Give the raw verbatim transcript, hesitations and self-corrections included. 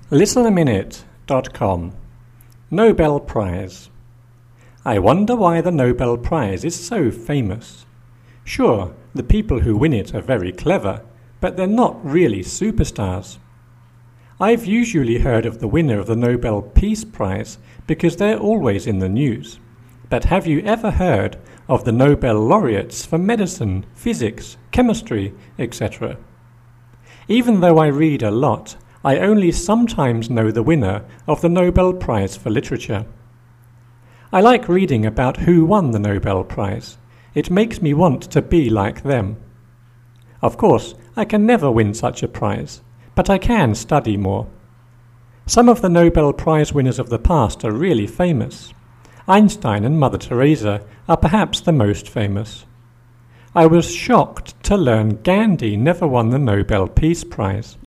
listen a minute dot com Nobel Prize. I wonder why the Nobel Prize is so famous. Sure, the people who win it are very clever, but they're not really superstars. I've usually heard of the winner of the Nobel Peace Prize because they're always in the news. But have you ever heard of the Nobel laureates for medicine, physics, chemistry, et cetera? Even though I read a lot, I only sometimes know the winner of the Nobel Prize for Literature. I like reading about who won the Nobel Prize. It makes me want to be like them. Of course, I can never win such a prize, but I can study more. Some of the Nobel Prize winners of the past are really famous. Einstein and Mother Teresa are perhaps the most famous. I was shocked to learn Gandhi never won the Nobel Peace Prize.